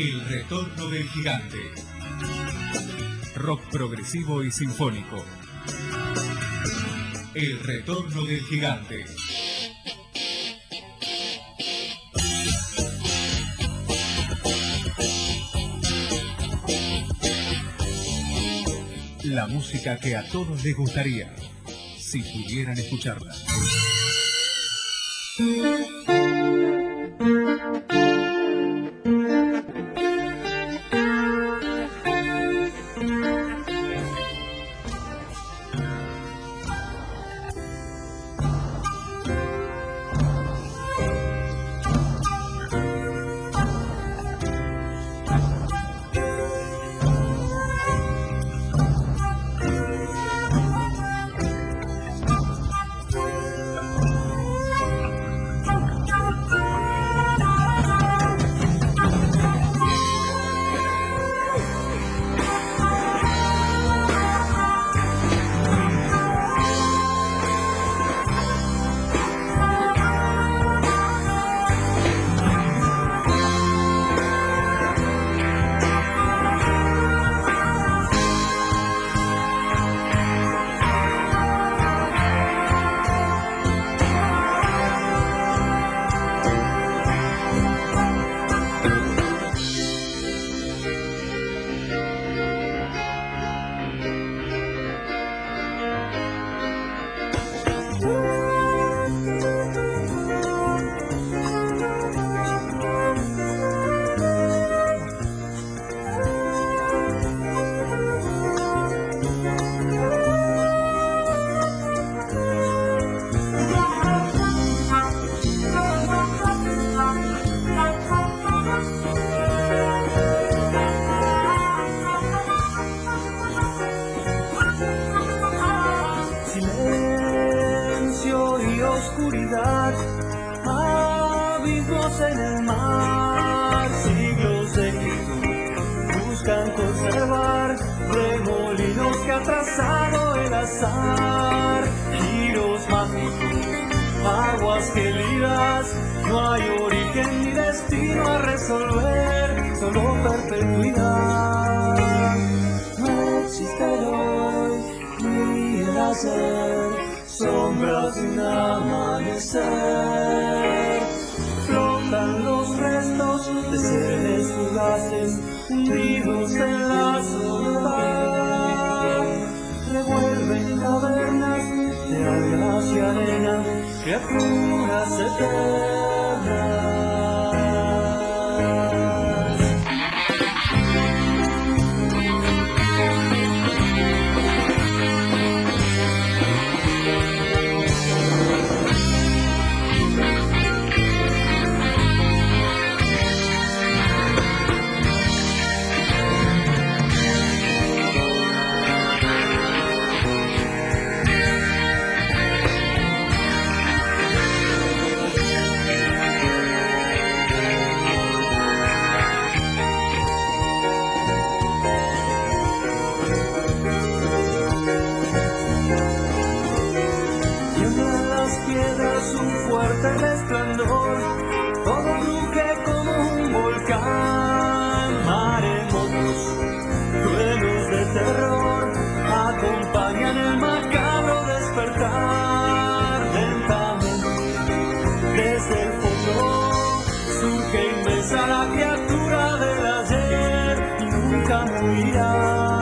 El retorno del gigante. Rock progresivo y sinfónico. El retorno del gigante. La música que a todos les gustaría, si pudieran escucharla. Sombras de un amanecer, flotan los restos de seres fugaces, hundidos en la soledad. Revuelven cavernas de algas y arena, criaturas eternas. Resplandor, todo ruge como un volcán. Maremotos, duelos de terror, acompañan el macabro despertar. Lentamente, desde el fondo, surge inmensa la criatura del ayer y nunca morirá.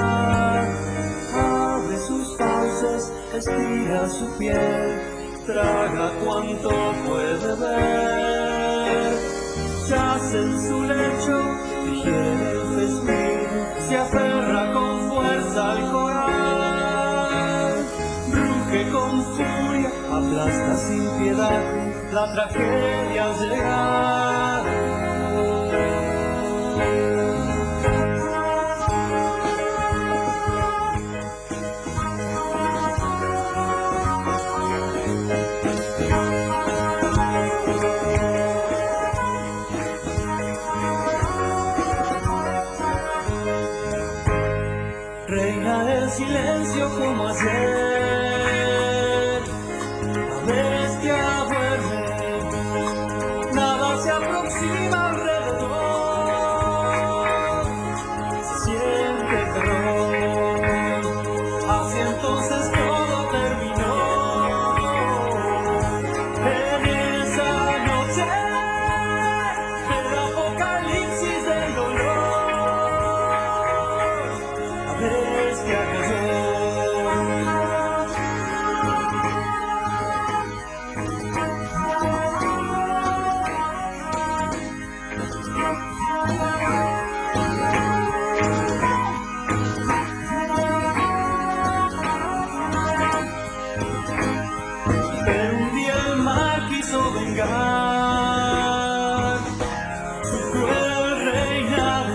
Abre sus fauces, estira su piel, traga cuanto puede ver, yace en su lecho, digiere el festín, se aferra con fuerza al coral, ruge con furia, aplasta sin piedad, la tragedia al llegar. Silencio como ayer, la bestia vuelve, nada se aproxima alrededor. prolongar su cruel reinado.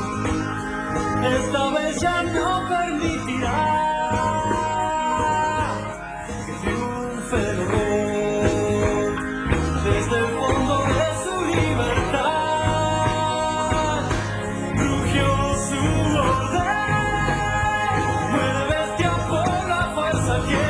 Esta vez ya no permitirá que triunfe el horror desde el fondo de su libertad. Rugió su orden, muere bestia por la fuerza que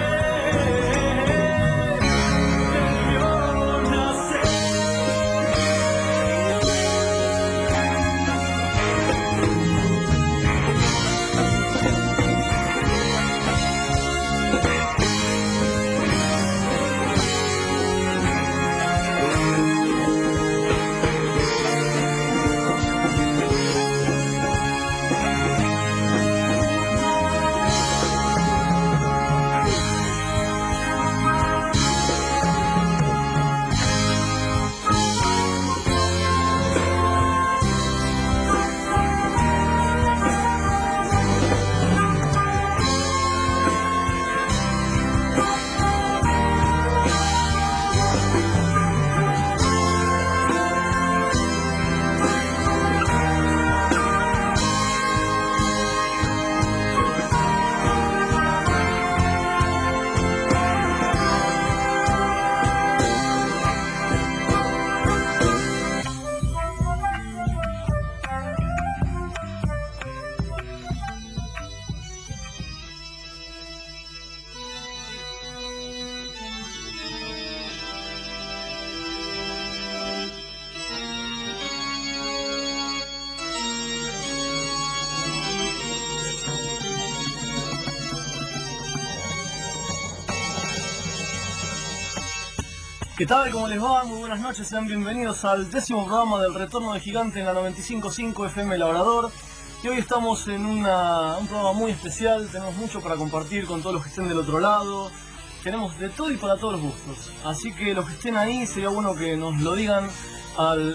¿qué tal? ¿Cómo les va? Muy buenas noches, sean bienvenidos al 10º programa del Retorno del Gigante en la 95.5 FM Labrador. Y hoy estamos en un programa muy especial, tenemos mucho para compartir con todos los que estén del otro lado. Tenemos de todo y para todos los gustos. Así que los que estén ahí, sería bueno que nos lo digan al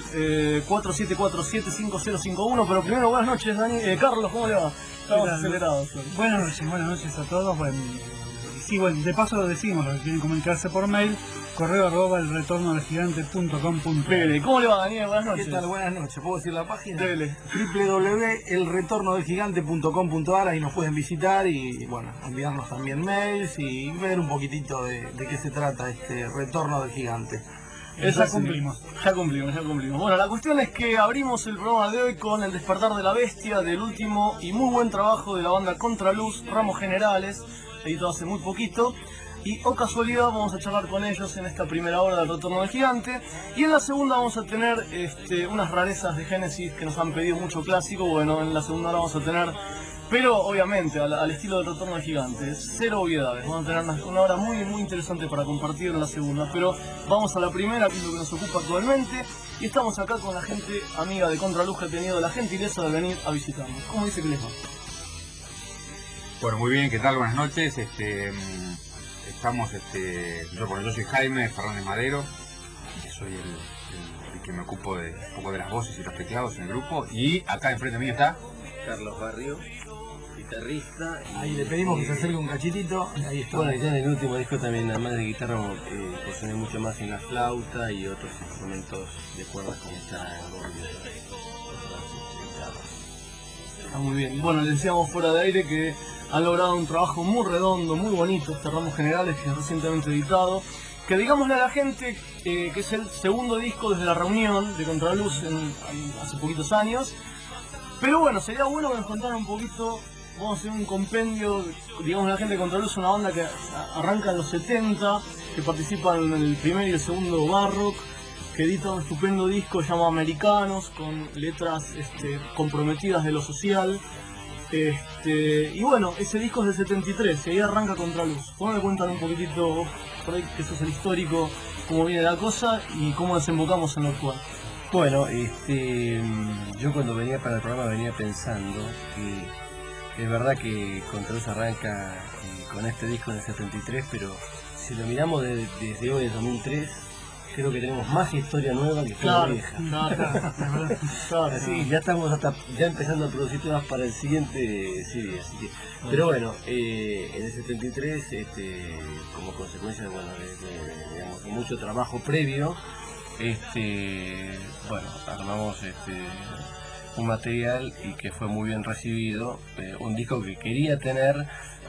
4747-5051. Pero primero, buenas noches, Dani. Carlos, ¿cómo le va? Estamos acelerados. Buenas noches a todos. Bueno, sí, bueno, de paso lo decimos, los que quieren comunicarse por mail, correo@elretornodelgigante.com.ar. ¿Cómo le va, Daniel? Buenas noches. ¿Qué tal? Buenas noches. ¿Puedo decir la página? Dele. www.elretornodelgigante.com.ar. Ahí nos pueden visitar y, bueno, enviarnos también mails y ver un poquitito de qué se trata este Retorno del Gigante. Ya cumplimos. Ya cumplimos. Bueno, la cuestión es que abrimos el programa de hoy con El Despertar de la Bestia, del último y muy buen trabajo de la banda Contraluz, Ramos Generales, editado hace muy poquito. Y, o casualidad, vamos a charlar con ellos en esta primera hora del Retorno del Gigante. Y en la segunda vamos a tener unas rarezas de Génesis que nos han pedido mucho clásico. Bueno, en la segunda hora vamos a tener, pero obviamente al estilo del Retorno del Gigante, cero obviedades. Vamos a tener una hora muy interesante para compartir en la segunda. Pero vamos a la primera, que es lo que nos ocupa actualmente. Y estamos acá con la gente amiga de Contraluz, que ha tenido la gentileza de venir a visitarnos. ¿Cómo dice que les va? Bueno, muy bien, ¿qué tal? Buenas noches. Estamos, yo soy Jaime Fernández Madero, que soy el que me ocupo de un poco de las voces y los teclados en el grupo, y acá enfrente mío está Carlos Barrio, guitarrista. Ahí le pedimos que se acerque un cachitito. Ahí está. Bueno, ya en el último disco también, además de guitarra, incursioné mucho más en la flauta y otros instrumentos de cuerdas como está el gordo. Está muy bien. Bueno, les decíamos fuera de aire que han logrado un trabajo muy redondo, muy bonito, este Ramos Generales, que es recientemente editado. Que digámosle a la gente que es el segundo disco desde la reunión de Contraluz hace poquitos años. Pero bueno, sería bueno que nos contaran un poquito. Vamos a hacer un compendio. Digamos, la gente de Contraluz, una banda que arranca en los 70, que participa en el primer y el segundo Barrock, que edita un estupendo disco llamado Americanos, con letras comprometidas de lo social. Y bueno, ese disco es del 73, y ahí arranca Contraluz. ¿Cómo me cuentan un poquitito, por ahí que eso es el histórico, cómo viene la cosa y cómo desembocamos en lo actual? Bueno, yo cuando venía para el programa venía pensando que es verdad que Contraluz arranca con este disco en el 73, pero si lo miramos desde hoy, el 2003, creo que tenemos más historia nueva que historia vieja. Claro. Así ya estamos ya empezando a producir temas para el siguiente CD, así que, pero bueno, en el 73, como consecuencia, bueno, digamos, de mucho trabajo previo, bueno, armamos un material y que fue muy bien recibido, un disco que quería tener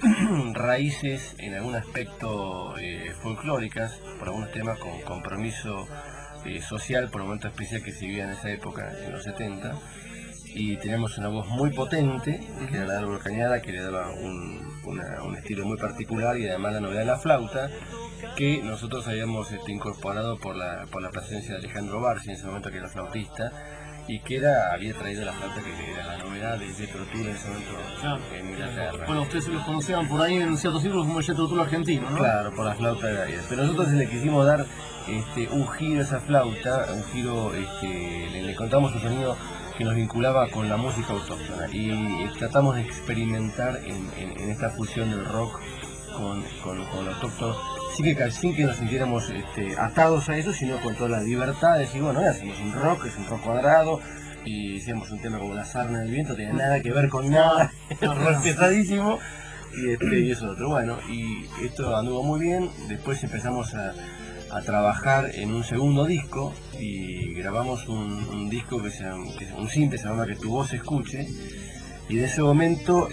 raíces en algún aspecto folclóricas, por algunos temas con compromiso social, por un momento especial que se vivía en esa época, en los 70, y teníamos una voz muy potente, que era la Árbol Cañada, que le daba un estilo muy particular, y además la novedad de la flauta, que nosotros habíamos incorporado por la presencia de Alejandro Barsi, en ese momento, que era flautista, y que había traído la flauta, que era la novedad de Jethro Tull en ese momento en Inglaterra. Bueno, ustedes se los conocían por ahí en ciertos círculos como el Jethro Tull argentino, ¿no? Claro, por la flauta de aire. Pero nosotros le quisimos dar un giro a esa flauta, un giro, le encontramos un sonido que nos vinculaba con la música autóctona, y tratamos de experimentar en esta fusión del rock con lo autóctono, sin que nos sintiéramos atados a eso, sino con toda la libertad de decir, bueno, hacemos un rock, es un rock cuadrado, y hicimos un tema como La Sarna del Viento, tenía nada que ver con nada, rock pesadísimo, y eso otro. Bueno, y esto anduvo muy bien. Después empezamos a trabajar en un segundo disco, y grabamos un disco que es un simple, se llama Que tu voz se escuche, y en ese momento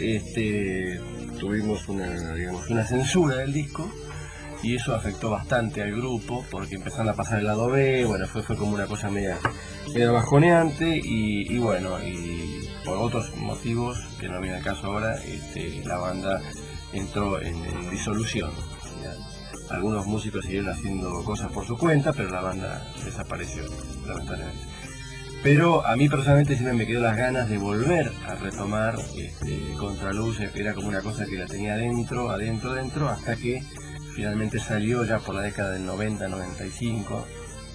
tuvimos una censura del disco, y eso afectó bastante al grupo, porque empezaron a pasar el lado B, bueno, fue como una cosa media bajoneante, y bueno, y por otros motivos que no viene al caso ahora, la banda entró en disolución. ¿Ya? Algunos músicos siguieron haciendo cosas por su cuenta, pero la banda desapareció, lamentablemente. Pero a mí personalmente siempre me quedó las ganas de volver a retomar Contraluz, era como una cosa que la tenía adentro, hasta que finalmente salió ya por la década del 90, 95,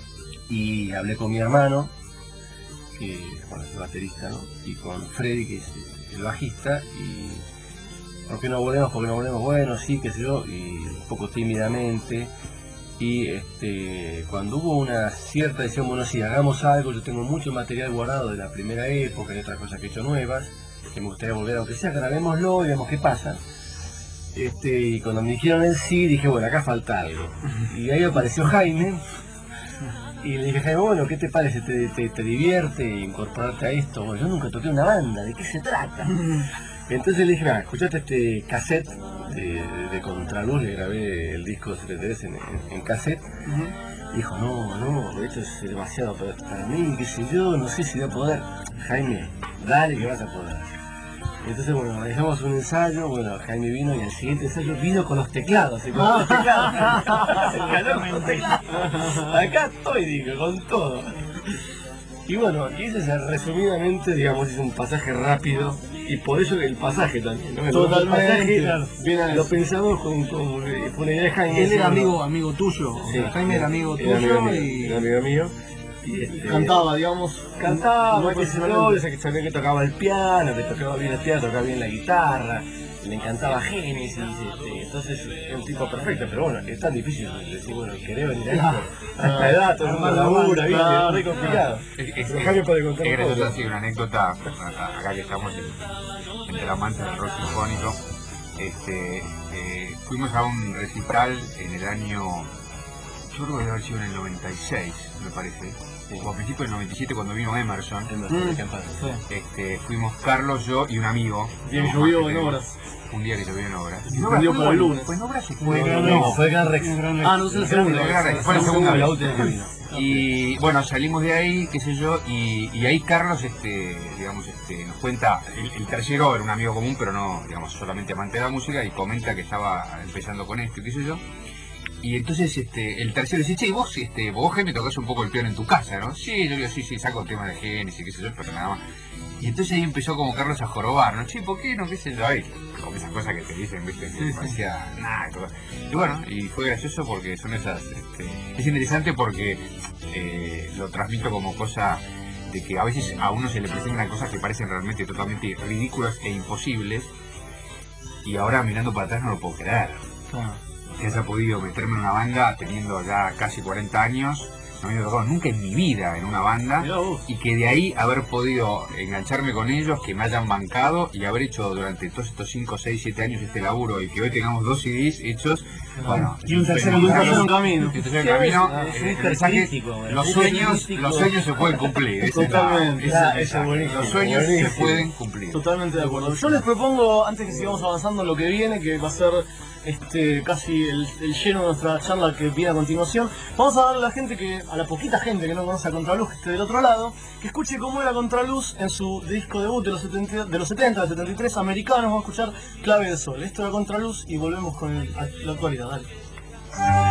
y hablé con mi hermano, que bueno, es el baterista, ¿no? Y con Freddy, que es el bajista, y ¿por qué no volvemos? Bueno, sí, qué sé yo, y un poco tímidamente. Y cuando hubo una cierta decisión, bueno, sí, hagamos algo, yo tengo mucho material guardado de la primera época y otras cosas que he hecho nuevas, que me gustaría volver, aunque sea, grabémoslo y veamos qué pasa. Y cuando me dijeron el sí, dije, bueno, acá falta algo. Y ahí apareció Jaime, y le dije, Jaime, bueno, ¿qué te parece? ¿Te divierte incorporarte a esto? Bueno, yo nunca toqué una banda, ¿de qué se trata? Entonces le dije, mira, escuchate este cassette de Contraluz, le grabé el disco 73 en cassette. Y dijo, no, esto es demasiado para mí, qué sé yo, no sé si voy a poder. Jaime, dale que vas a poder. Entonces, bueno, dejamos un ensayo, bueno, Jaime vino, y al siguiente ensayo vino con los teclados. Acá estoy, digo, con todo. Y bueno, y ese es resumidamente, digamos, es un pasaje rápido, y por eso el pasaje también, ¿no? Totalmente, claro. Lo pensamos fue una idea de Jaime. Él era amigo tuyo, sí, Jaime era amigo tuyo, era amigo mío. Y cantaba, digamos, cantaba, qué sé yo, que sabía que tocaba el piano, que tocaba bien el piano, tocaba bien la guitarra, le encantaba Génesis, entonces es un tipo perfecto, pero bueno, es tan difícil decir, bueno, ¿querés venir a esto? A esta edad, todo el mundo labura, ¿viste? Es muy complicado. Jaime puede contar un poco. Así, una anécdota, acá que estamos entre la mancha del rock sinfónico, fuimos a un recital en el año, yo creo que debe haber sido en el 96, me parece, o a principios del 97 cuando vino Emerson. Fuimos Carlos, yo y un amigo. Bien, llovió en obras. Un día que llovió en obras. Y no vendió para el lunes. Pues en obras se fue. No, fue Gran Rex. No es el segundo. Fue la segunda vez. La última que vino. Y bueno, salimos de ahí, qué sé yo, y ahí Carlos, digamos, nos cuenta, el tercero era un amigo común, pero no, digamos, solamente amante de la música, y comenta que estaba empezando con esto, qué sé yo. Y entonces el tercero dice, che, vos, Jaime, tocás un poco el piano en tu casa, ¿no? Sí, yo digo, sí, saco temas de Génesis, qué sé yo, pero nada más. Y entonces ahí empezó como Carlos a jorobar, ¿no? Che, ¿por qué no? ¿Qué sé yo? Ahí, como esas cosas que te dicen, ¿viste? Que parecía nada, todo. Y bueno, y fue gracioso porque son esas, es interesante porque lo transmito como cosa de que a veces a uno se le presentan cosas que parecen realmente totalmente ridículas e imposibles, y ahora mirando para atrás no lo puedo creer. Que haya podido meterme en una banda teniendo ya casi 40 años no había tocado nunca en mi vida en una banda, Mirá vos. y que de ahí haber podido engancharme con ellos, que me hayan bancado y haber hecho durante todos estos 5, 6, 7 años este laburo y que hoy tengamos 2 CDs hechos, bueno, Y un tercero Un camino. tercero camino. y un tercer camino, el mensaje, bueno. los sueños se pueden cumplir. Esa es la- Totalmente. ese es el Eso es mensaje. buenísimo, Los sueños se buenísimo. pueden cumplir. Totalmente de acuerdo. Yo les propongo, antes que sigamos avanzando en lo que viene, que va a ser casi el lleno de nuestra charla que viene a continuación, vamos a darle a la gente a la poquita gente que no conoce a Contraluz, que esté del otro lado, que escuche cómo era Contraluz en su disco debut de los 70, del 73, americanos. Vamos a escuchar Clave de Sol. Esto era Contraluz y volvemos con la actualidad. Dale.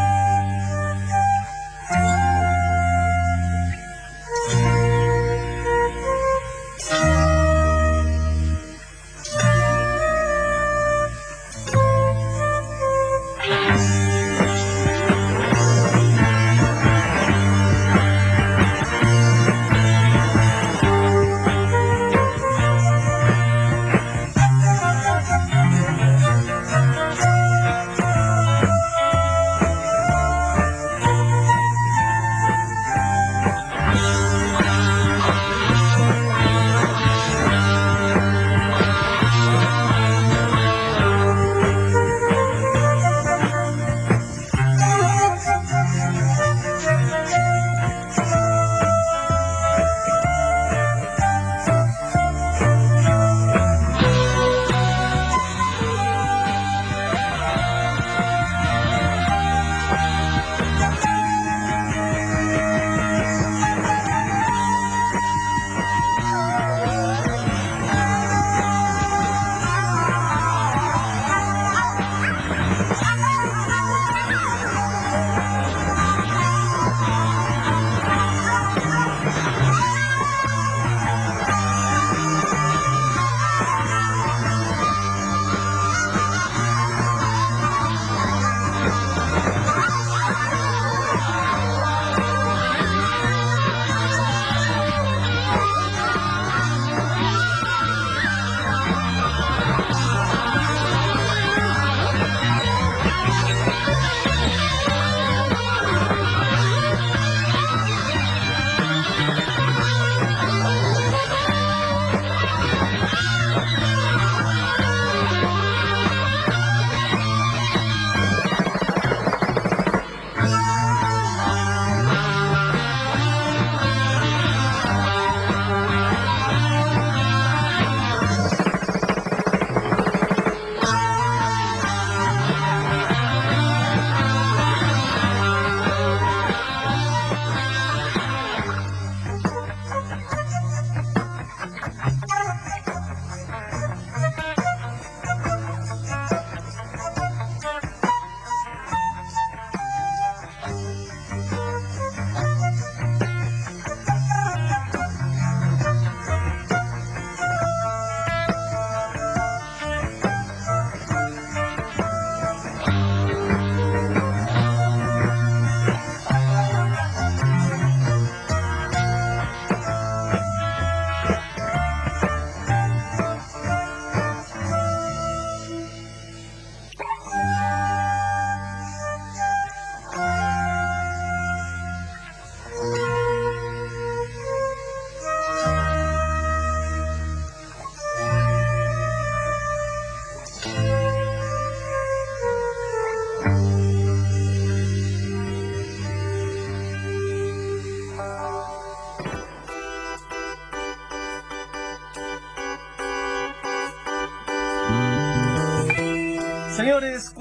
Señores,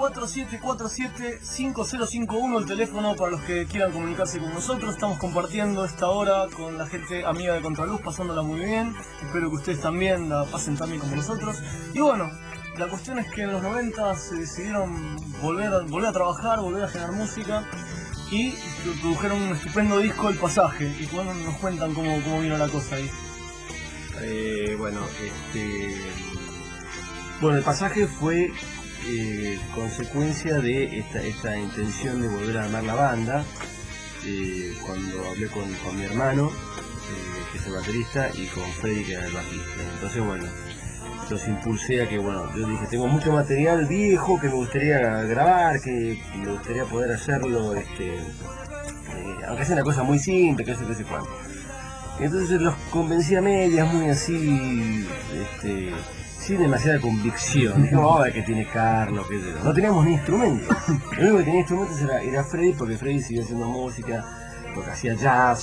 4747-5051, el teléfono para los que quieran comunicarse con nosotros. Estamos compartiendo esta hora con la gente amiga de Contraluz, pasándola muy bien. Espero que ustedes también la pasen tan bien como nosotros. Y bueno, la cuestión es que en los 90 se decidieron volver a trabajar, volver a generar música. Y produjeron un estupendo disco, El Pasaje. Y bueno, nos cuentan cómo vino la cosa ahí. Bueno, El Pasaje fue consecuencia de esta intención de volver a armar la banda. Cuando hablé con mi hermano, que es el baterista, y con Freddy, que era el bajista. Entonces, bueno, los impulsé a que, bueno, yo dije, tengo mucho material viejo que me gustaría grabar, que me gustaría poder hacerlo, aunque sea una cosa muy simple, que sé cuánto. Y entonces los convencí a medias, muy así, sin demasiada convicción. Dije, a ver qué tiene Carlos, qué sé yo. No teníamos ni instrumentos. Lo único que tenía instrumentos era Freddy, porque Freddy siguió haciendo música, porque hacía jazz,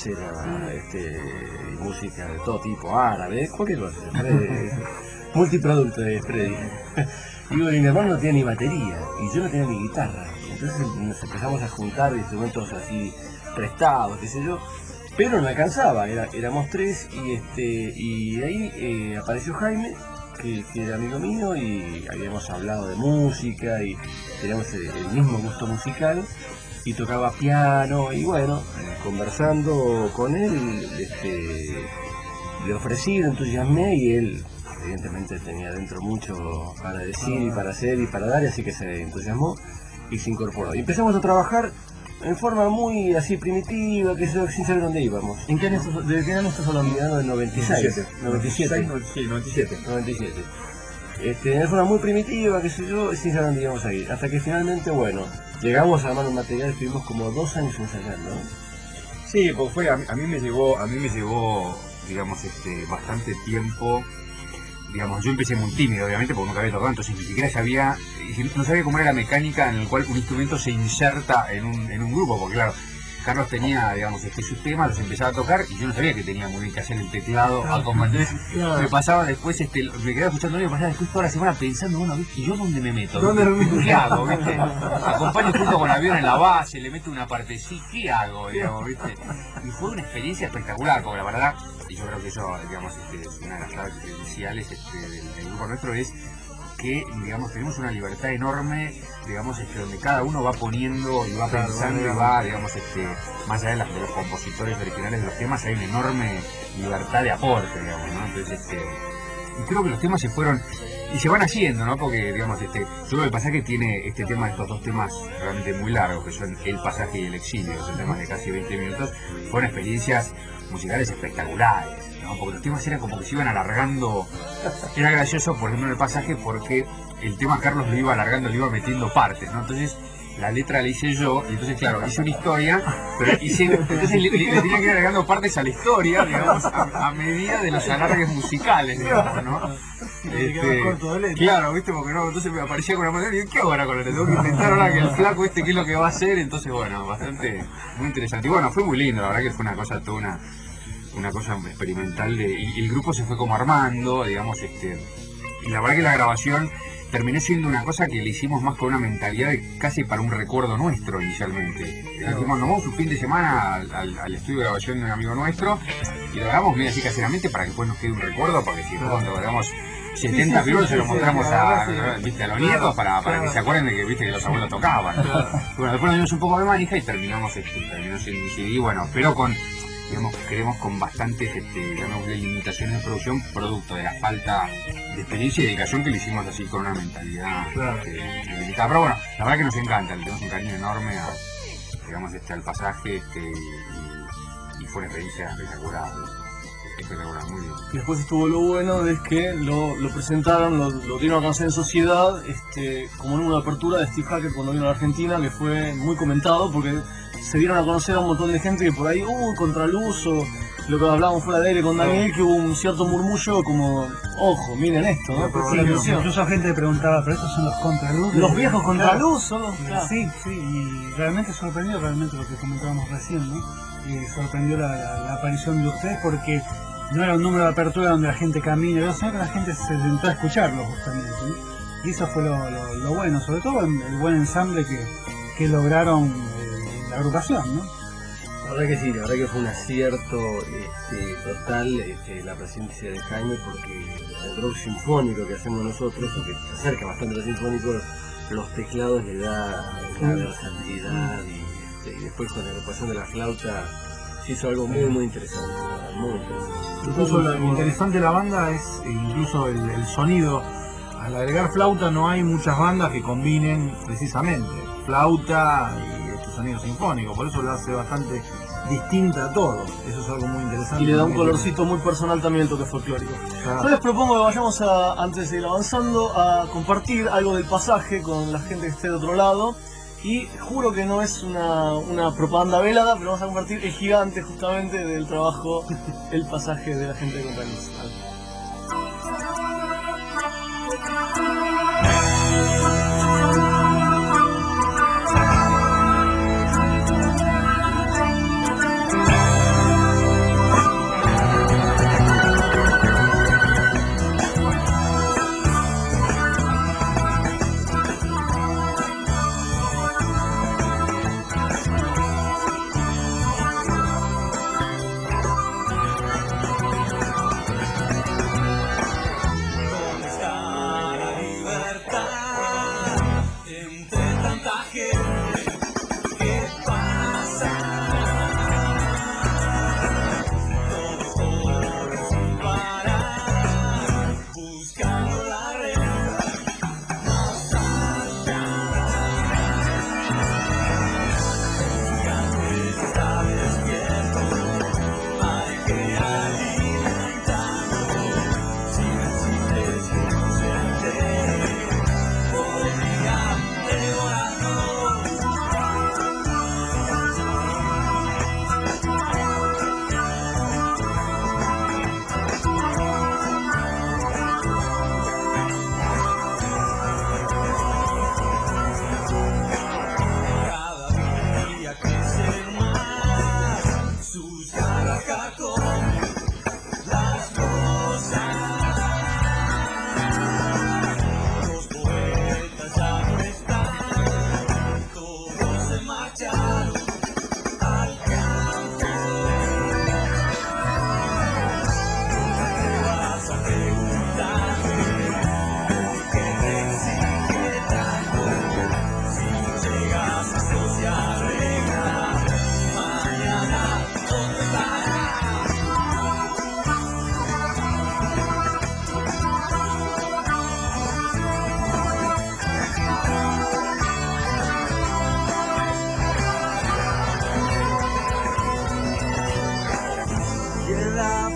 música de todo tipo, árabe, cualquier cosa. Multiproducto de Freddy. Y mi hermano no tenía ni batería, y yo no tenía ni guitarra. Entonces nos empezamos a juntar instrumentos así prestados, qué sé yo. Pero no alcanzaba, éramos tres, y ahí apareció Jaime, que era amigo mío, y habíamos hablado de música, y teníamos el mismo gusto musical, y tocaba piano, y bueno, conversando con él, le ofrecí, lo entusiasmé, y él evidentemente tenía dentro mucho para decir, y para hacer, y para dar, así que se entusiasmó, y se incorporó. Y empezamos a trabajar en forma muy así primitiva, que eso, sin saber dónde íbamos. ¿De qué año estás hablando? Del 96. 97. Sí, 97. 97. De forma muy primitiva, qué sé yo, sin saber dónde íbamos a ir. Hasta que finalmente, bueno, llegamos a armar un material, estuvimos como 2 años ensayando, ¿no? Sí, pues a mí me llevó, digamos, bastante tiempo. Digamos, yo empecé muy tímido, obviamente, porque nunca había tocado, entonces ni siquiera no sabía cómo era la mecánica en la cual un instrumento se inserta en un grupo, porque claro, Carlos tenía, digamos, sus temas, los empezaba a tocar, y yo no sabía que tenía muy bien que hacer el teclado, entonces me pasaba después, me quedaba escuchando y me pasaba después toda la semana pensando, bueno, ¿viste? ¿Y yo dónde me meto? ¿Qué hago? ¿Viste? Acompaño junto con avión en la base, le meto una parte, sí, ¿qué hago? Digamos, ¿viste? Y fue una experiencia espectacular, porque la verdad, y yo creo que eso, digamos, es una de las claves iniciales del grupo nuestro, es que, digamos, tenemos una libertad enorme, digamos, donde cada uno va poniendo y va pensando y va, digamos, más allá de los compositores originales de los temas, hay una enorme libertad de aporte, digamos, ¿no? Entonces, y creo que los temas se fueron y se van haciendo, ¿no? Porque, digamos, yo creo que el pasaje tiene estos 2 temas realmente muy largos, que son El pasaje y El exilio, son temas de casi 20 minutos, fueron experiencias musicales espectaculares, ¿no? Porque los temas eran como que se iban alargando. Era gracioso, por ejemplo, en El pasaje, porque el tema Carlos lo iba alargando, le iba metiendo partes, ¿no? Entonces la letra la hice yo, y entonces claro, hice una historia, pero entonces le tenía que ir agregando partes a la historia, digamos, a medida de los alargues musicales, digamos, ¿no? Claro, viste, porque no, entonces me aparecía con la mano y digo, ¿qué hago ahora con la letra? Tengo que inventar ahora que el flaco qué es lo que va a hacer, entonces bueno, bastante, muy interesante. Y bueno, fue muy lindo, la verdad que fue una cosa, toda una cosa experimental, y el grupo se fue como armando, digamos, y la verdad que la grabación terminó siendo una cosa que le hicimos más con una mentalidad de casi para un recuerdo nuestro inicialmente. Dijimos, nos vamos un fin de semana al estudio de grabación de un amigo nuestro y lo grabamos medio así caseramente para que después nos quede un recuerdo, para que si cuando grabamos 70 minutos se lo mostramos a los nietos para que se acuerden de que, viste, que los abuelos tocaban. Bueno, después nos dimos un poco de manija y terminó siendo un CD, bueno, pero creemos con bastantes limitaciones de producción, producto de la falta de experiencia y dedicación que le hicimos así con una mentalidad limitada. Pero bueno, la verdad que nos encanta, le tenemos un cariño enorme al pasaje, y fue una experiencia espectacular, muy bien. Y después estuvo lo bueno es que lo presentaron, lo dieron a conocer en sociedad, como en una apertura de Steve Hackett cuando vino a la Argentina, que fue muy comentado porque se dieron a conocer a un montón de gente que por ahí, contraluz, o lo que hablábamos fuera de aire con Daniel, que hubo un cierto murmullo como, ojo, miren esto, ¿no? Sí, incluso gente preguntaba, ¿pero estos son los contraluz? ¿Los viejos contraluz son los? Claro. Sí, y realmente sorprendió lo que comentábamos recién, ¿no? Y sorprendió la aparición de ustedes porque no era un número de apertura donde la gente camina, sino que la gente se sentó a escucharlo justamente, ¿no? Y eso fue lo bueno, sobre todo el buen ensamble que lograron la agrupación, ¿no? La verdad que sí, la verdad que fue un acierto total la presencia de Jaime, porque el rock sinfónico que hacemos nosotros, que se acerca bastante a lo sinfónico, los teclados le da la versatilidad, y después con la agrupación de la flauta se hizo algo muy interesante, muy interesante. Incluso lo interesante de la banda es incluso el sonido. Al agregar flauta no hay muchas bandas que combinen precisamente flauta y sonido sinfónico, por eso lo hace bastante distinta a todo. Eso es algo muy interesante. Y le da un colorcito muy personal también el toque folclórico. Claro. Yo les propongo que vayamos a, antes de seguir avanzando, a compartir algo del pasaje con la gente que esté de otro lado. Y juro que no es una propaganda velada, pero vamos a compartir el gigante justamente del trabajo, el pasaje de la gente de Contraluz.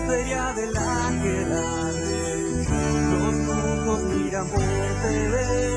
Del Aquelarre, los brujos miran por TV.